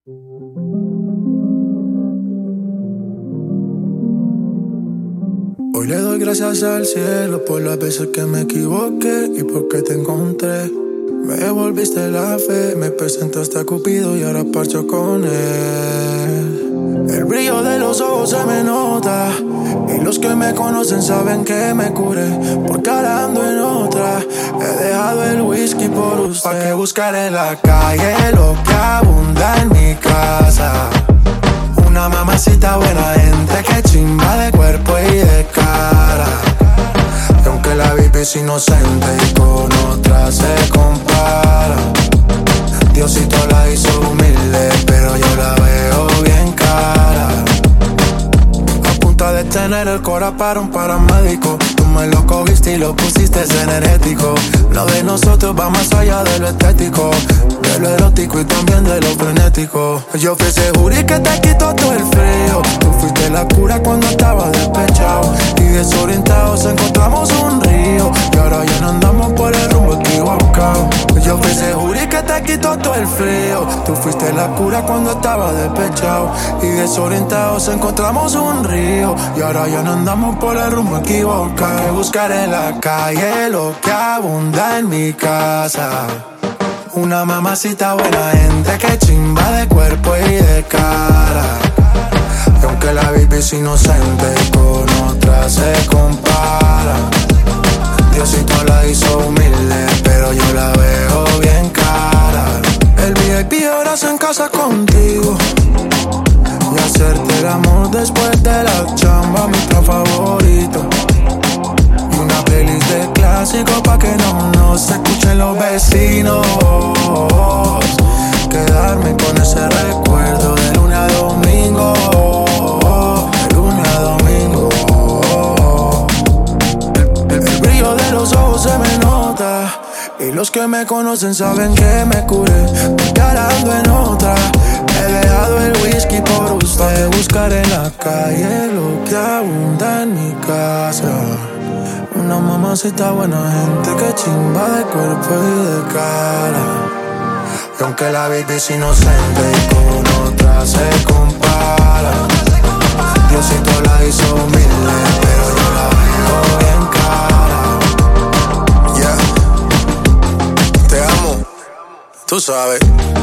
Hoy le doy gracias al cielo por las veces que me equivoqué y porque te encontré. Me devolviste la fe, me presentaste a Cupido y ahora parcho con él. El brillo de los ojos se me nota y los que me conocen saben que me curé, porque ahora ando en otra. He dejado el whisky por usted. ¿Pa' qué buscar en la calle lo que abunda en mi casa? Una mamacita buena gente que chimba de cuerpo y de cara. Y aunque la baby es inocente y con otra se compara, Diosito la hizo humilde, pero yo la veo bien cara. A punta de tener el cora para un paramédico, tú me lo cogiste y lo pusiste energético. Lo de nosotros va más allá de lo estético, de lo erótico y también de lo frenético. Yo fui ese jury que te quitó todo el frío. Tú fuiste la cura cuando estaba despechado y desorientados encontramos un río. Y ahora ya no andamos por el rumbo equivocado. Yo fui ese jury que te quitó todo el frío. Tú fuiste la cura cuando estaba despechado y desorientados encontramos un río. Y ahora ya no andamos por el rumbo equivocado. Que buscar en la calle lo que abunda en mi casa. Una mamacita buena gente que chimba de cuerpo y de cara. Y aunque la baby es inocente y con otra se compara, Diosito la hizo humilde, pero yo la veo bien cara. El VIP ahora se en casa contigo y hacerte el amor después de la chamba, mi plan favorito. Y una playlist de clásicos pa' que no se escuchen los vecinos. Quedarme con ese recuerdo de lunes a domingo, de lunes a domingo. El brillo de los ojos se me nota y los que me conocen saben que me curé, porque ahora ando en otra. He dejado el whisky por usted. Pa' que buscar en la calle lo que abunda en mi casa. Una mamacita buena gente que chimba de cuerpo y de cara. Y aunque la baby es inocente y con otra se compara, Diosito la hizo humilde, pero yo la veo bien cara. Yeah. Te amo, tú sabes.